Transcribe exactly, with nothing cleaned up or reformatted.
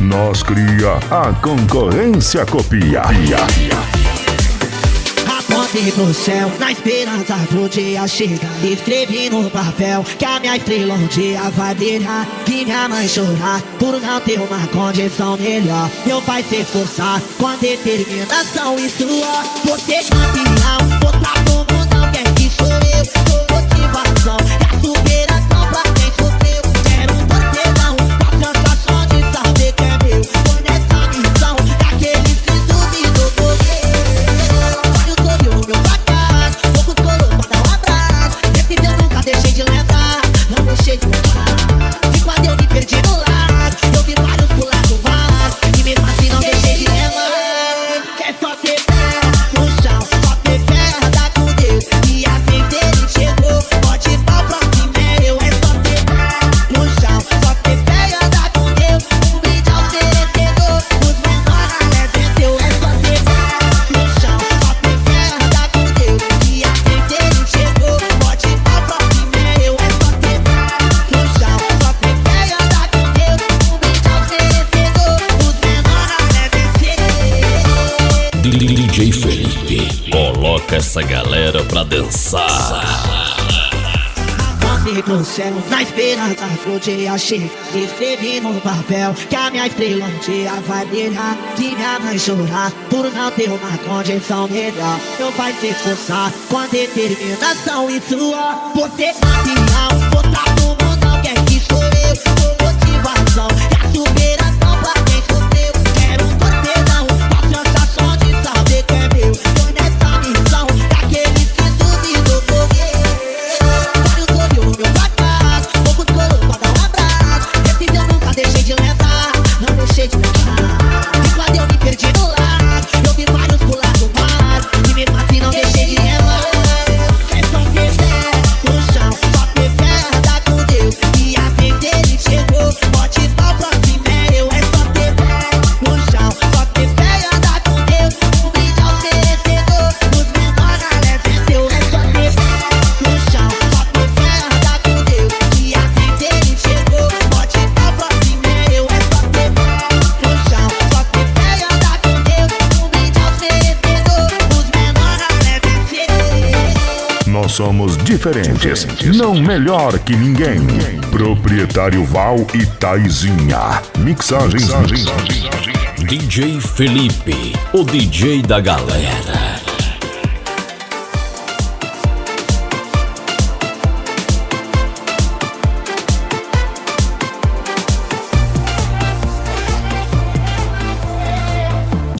Nós cria, a concorrência copia. Apontei pro céu, na esperança pro dia chegar. Escrevi no papel que a minha estrela um dia vai brilhar. Vi minha mãe chorar por não ter uma condição melhor. Meu pai se esforçar com a determinação e suor. Você campeão, botar no mundão, quer que sou eu. Sou motivação, é a superação pra quem sofreu. Quero um torcedão, com a sensação de saber que é meu. Foi nessa missão, daqueles que duvidou por meu fracasso, poucos colou pra dar um abraço. Esse eu nunca deixei de lembrar, não deixei de lembrar. E quando eu me perdi no lado, eu vi vários pular do vaso. E mesmo assim não deixei de lembrar. É só ter fé no chão, só ter fé, andar com Deus. E a vez dele chegou, pode ir pra próxima é eu. É só ter fé no chão, só ter fé, andar com Deus. Um brinde ao oferecedor, os menores é venceu. É só ter fé no chão, só ter fé, andar com Deus. E a vez dele chegou, pode ir pra próxima é eu. É só ter fé no chão, só ter fé, andar com Deus. Um brinde ao oferecedor, os menores é vencer. D J Felipe, coloca essa galera pra dançar. Apontei pro céu, na esperança pro dia chegar. Escrevi no papel que a minha estrela um dia vai brilhar. Vi minha mãe chorar por não ter uma condição melhor. Meu pai se esforçar com a determinação e suor. Você campeão, botar no mundão, quer que sou eu. Sou motivação, é a superação pra quem sofreu. Quero um torcedão, com a sensação de saber que é meu. Foi nessa missão, daqueles que duvidou por vários ouviu meu fracasso, poucos colou pra dar um abraço. Esse eu nunca deixei de lembrar, não deixei de lembrar. E quando eu me perdi no lado, eu vi vários pular do vaso. E mesmo assim não deixei de lembrar. É só ter fé no chão, só ter fé, andar com Deus. E a vez dele chegou, pode ir pra próxima é eu. É só ter fé no chão, só ter fé, andar com Deus. Um brinde ao oferecedor, os menores é venceu. É só ter fé no chão, só ter fé, andar com Deus. E a vez dele chegou, pode ir pra próxima é eu. É só ter fé no chão, só ter fé, andar com Deus. Um brinde ao oferecedor, os menores é vencer. Nós somos diferentes, não melhor que ninguém. Proprietário Val e Taizinha. Mixagens D J Felipe, o D J da galera.